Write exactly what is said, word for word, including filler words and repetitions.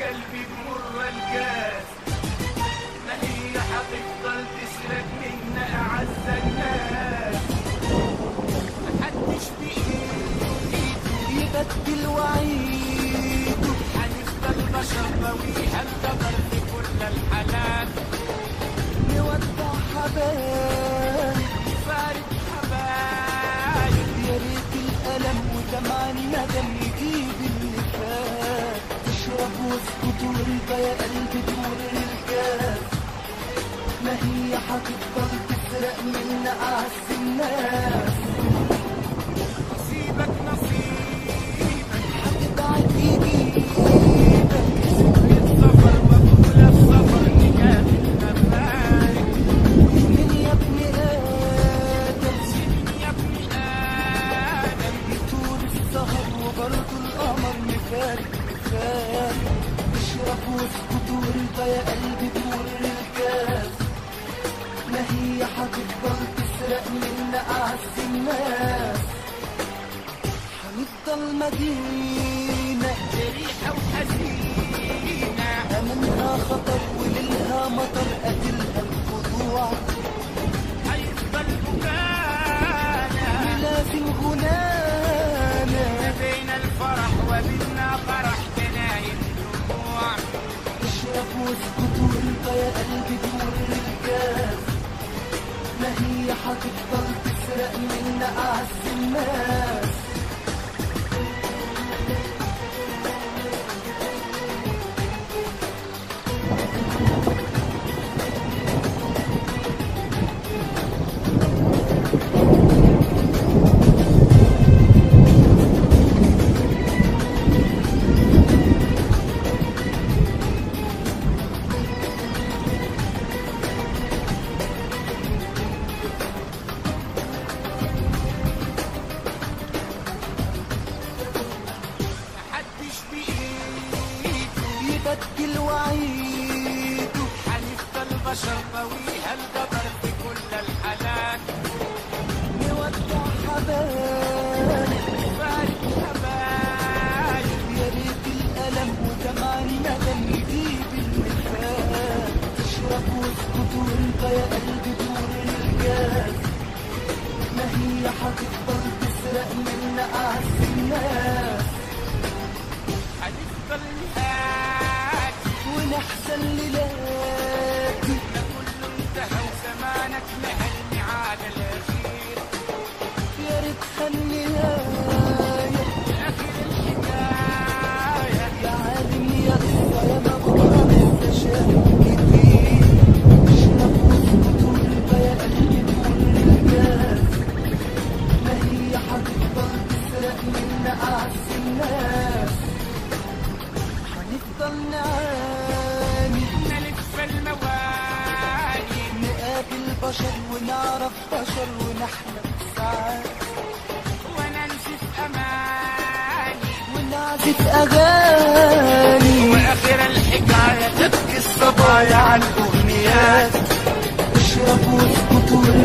قلبي بمر الكاس، ما هي هتفضل تسرق منا أعز الناس. محدش بإيده يبدل وعيده، هنفضل بشر طويها القدر في كل الحالات. نودع حبايب فارق حبايب، يا ريت الألم ودمع الندم يجيب اللي فات. تشرب واسكت وانت يا قلبي تمر الكاس، ما هي هتفضل تسرق منا أعز الناس. نصيبك نصيبك هتبعد يجيبك، سكر السفر مقبولة السفر نجاة المفارق. من يا ابن آدم سيبني يا ابن آدم، يطول السهر وبرضه القمر مفارق مفارق. اشرب واسكت وانت يا قلبي تمر الكاس، ما هي هتفضل تسرق منا أعز الناس. هنفضل مدينة جريحة وحزينة، أمنها خطر وليلها مطر قتلها الخضوع. هيفضل بكانا ولازم غنانا، ما بين الفرح وبيننا فرح جناين دموع. اشرب واسكت وانت يا قلبي تمر الكاس، ما هي هتفضل تسرق منا أعز الناس. يبدل وعيده، هنفضل بشر طويها القدر في كل الحالات. نودع حبايب فارق حبايب، يا ريت الألم ودمع الندم يجيب اللي فات. تشرب واسكت وانت يا قلبي تمر الكاس، ما هي هتفضل تسرق منا أعز الناس. هنفضل نهاجي ونحزن ليلاتي، ده كله انتهى وزمانك نهى الميعاد الأخير. يا ريت خلينايا آخر الحكاية، يا عالم يا قصة يا ما بكرة لسه شايف كتير. اشرب واسكت وانت يا قلبي تمر الكاس، ما هي هتفضل تسرق منا أعز الناس. هنفضل نعاني نلف المواني، نقابل بشر ونعرف بشر ونحلم ساعات، وننسف أماني ونعزف أغاني. وآخر الحكاية تبكي الصبايا على الأغنيات. اشرب واسكت